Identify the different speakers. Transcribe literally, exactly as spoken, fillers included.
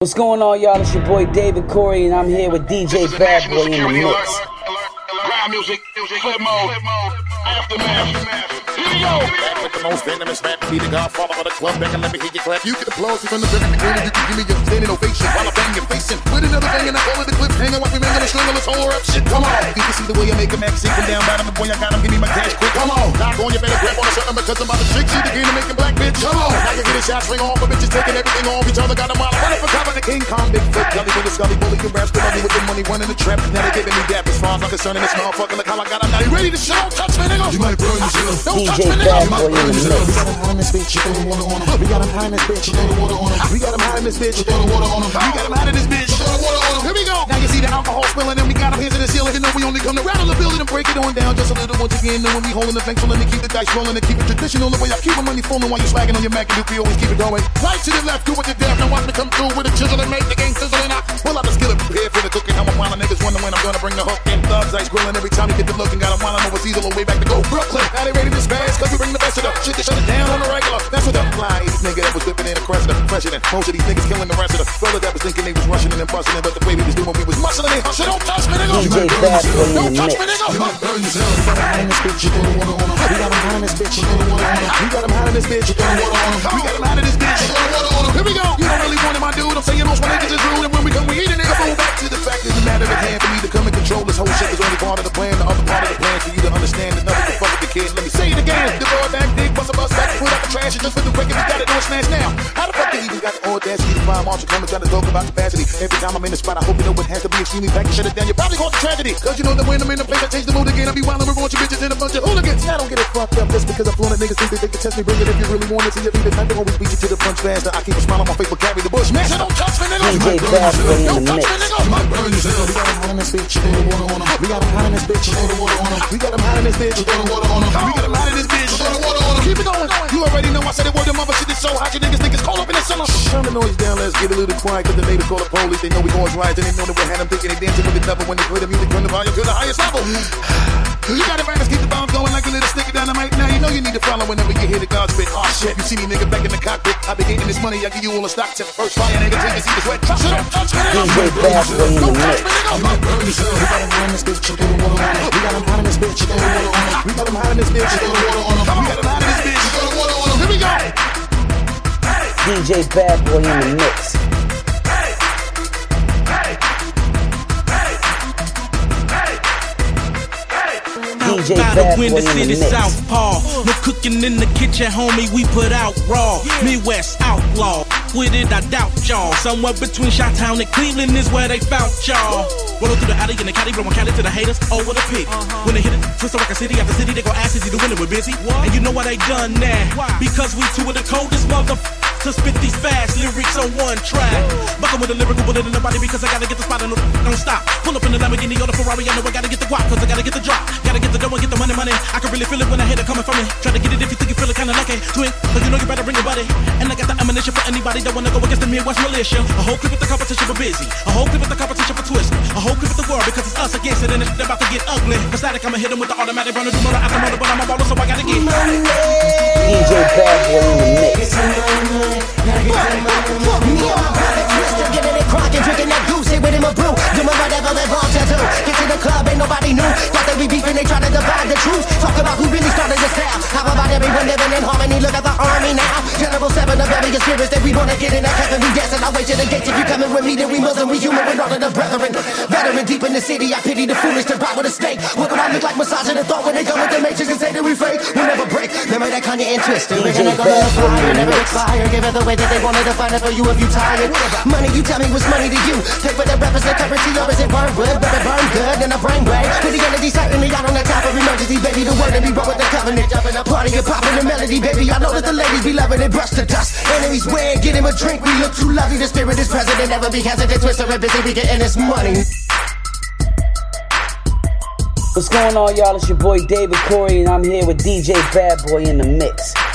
Speaker 1: What's going on, y'all? It's your boy David Corey, and I'm here with D J Bad Boy in the mix.
Speaker 2: Rhyme music, flip mode, aftermath. Here we go. Back with the most venomous rap, be the godfather of the club. Back and let me hear you clap. You get applause from the very beginning. You can give me your standing ovation while I bang your face in. With another bang and I call it the clip. Hang on, watch me bang on the string. Let's hold her up. Shit, come on. You can see the way I make a max sequel down bottom. The boy I got him, give me my cash quick. Come on. Knock on, you better grab on to something because I'm about to shake you. The game to making black bitch. Come on. Now you get a shot, swing on, but bitches taking everything off each other. Got them all running for cover. The King Kong, Bigfoot, Gully with the Scully, Bully, you raps, the money with the money, running the trap. Now they giving me dap as far as I'm concerned. And this motherfucker, look how I got him. Now you ready to show? Touch me, nigga. You might burn yourself. Don't touch me, nigga. You might burn yourself. We got him high in this bitch, you throw the water on him. We got him high in this bitch, you throw the water on him. We got him high in this bitch, you throw the water on him. We got him high in this bitch, you throw the water on him. Here we go. Now you see the alcohol spilling and we got him hands in the ceiling. You know we only come to rattle the building and break it on down just a little once again. Knowing we holding the bank, pulling to keep the dice rolling and keep it traditional. The way I keep my money falling while you slagging on your Mac and you always keep it going. Right to the left, do what you dare. Now watch me come through with a chisel and make the game sizzle and I pull out the skillet, prepare for the cooking. I'm a while niggas wondering when I'm gonna bring the hook in. Thugs ice grilling every time you get the look and got them while I know it's either way back to go Brooklyn. Now they ready to spaz cause we bring the best of the shit to shut it down on the regular. That's what the fly eight nigga that was whipping in the crest of the president. Most of these niggas killing the rest of the fella that was thinking they was rushing and busting it, but the way we was doing we was muscling it. Hustle, don't touch me, nigga.
Speaker 1: D J Bad Boy in the mix.
Speaker 2: You might burn yourself. We got him high in this bitch, you throw the water on him. We got him high in this bitch, you throw the water on him. We got him high in this bitch, you throw the water on him. We got him high in this bitch, you throw the water on him. Here we go. You don't really want it, my dude. I'm saying those one niggas is rude, and when we come, we eat a nigga fool. Back to the fact that the matter at hand for me to come and control this whole shit is only part of the plan. The other part of the plan for you to understand that nothing can fuck with the kid. Let me say it again. The boy back big, bust a bus back, put out the trash, and just for the record, we got it on smash now. How the fuck they even got the audacity to find Marshall coming trying to talk about capacity? Every time I'm in the spot, I hope you know it has to be extremely packed and shut it down. You probably cause a tragedy, cause you know that when I'm in the place, I change the mood again. I be wildin' with a bunch of bitches and a bunch of hooligans. Yeah, I don't get it fucked up just because I'm flowing. Niggas think that they can test me, bring it if you really want it. See, you be the type that always beat you to the punch faster. I keep a smile on my face, but carry the bush. Man, so don't touch me, nigga.
Speaker 1: D J Bad Boy in the mix.
Speaker 2: You might burn yourself. We got him high in this bitch, you throw the water on him. We got him high in this bitch, you throw the water on him. We got him high in this bitch, you throw the water on him. We got him high in this bitch, you throw the water on him. Keep it going. You already know I said it word the mother shit is so hot. You niggas think it's cold up in the summer. Turn the noise down, let's get a little quiet, cause the neighbors call the police. They know we going rise and they know that we had them thinking they dancing with the devil when they play the music, turn the volume to the highest level. You gotta balance, keep the bomb going like a little sticky dynamite. Now you know you need to follow whenever you hear the God's spit. Oh shit, you see me nigga back in the cockpit. I be getting this money, I give you all a stock tip. First fire nigga, take you see the sweat. Touch it, touch me,
Speaker 1: D J Bad Boy in the mix.
Speaker 2: You might burn yourself. We got him high in this bitch, you throw the water on him. We got him high in this bitch, you throw the water on him. We got him high in this bitch, you throw the water on him. We got him high in this bitch, you throw the water on him. Here we go.
Speaker 1: D J Bad Boy in the mix. D J Bad Boy in the mix.
Speaker 3: Southpaw. No cooking in the kitchen, homie. We put out raw. Midwest outlaw. With it, I doubt y'all. Somewhere between Chi-Town and Cleveland is where they found y'all. Roll through the alley in the caddy, blowing Cali to the haters. Oh, what a pity. Uh-huh. When they hit it, twist like a city after city, they gon' ask is he the winner, we're busy. What? And you know why they done that? Why? Because we two of the coldest motherfuckers to spit these fast lyrics on one track. Buckin' with a lyrical bullet in the body because I gotta get the spot and don't stop. Pull up in the Lamborghini or the Ferrari, I know I gotta get the guap cause I gotta get the drop. Gotta get the dough and get the money, money. I can really feel it when I hear it coming from me. Try to get it if you think you feel it kinda lucky. Twin, but you know you better bring your buddy. And I got the ammunition for anybody that wanna go against the Midwest militia. A whole clip with the competition for Busy. A whole clip with the competition for Twist. A whole clip with the world because it's us against it and it's about to get ugly. For static, I'ma hit them with the automatic runner, do murder after murder, but I'm a baller, so I gotta get money.
Speaker 1: D J Bad Boy in the mix.
Speaker 4: Getting it crackin', drinking that goose, hit with him a brew. Doing whatever they want to do. Get to the club, ain't nobody knew. Thought they be beefing, they try to divide the truth. Talk about who really started this style. How about everyone living in harmony? Look at the army now. General seven of various spirits that we wanna get in that heaven. We dancing our way to the gates. If you coming with me, then we Muslim, we human with all of the brethren. Veteran deep in the city, I pity the foolish to ride with a snake. What do I look like massaging the thought when they come with the matrix and say that we fake? We never break. Remember that Kanye and Twisted. We're gonna go to the fire, never expire. Give it the way that they wanted to find it for you if you tired. Money, you tell me what's money to you. Paper that represent currency, or is it burn wood? Better burn good than a brain break. With the energy certainly out on the top of emergency, baby. The word that we brought with the covenant. Jumping a party and popping the melody, baby. I know that the ladies be loving it, brush to dust. Enemies wear, get him a drink. We look too lovely. The spirit is president, never be hesitant. Twister and busy, we getting this money.
Speaker 1: What's going on, y'all? It's your boy David Corey, and I'm here with D J Bad Boy in the mix.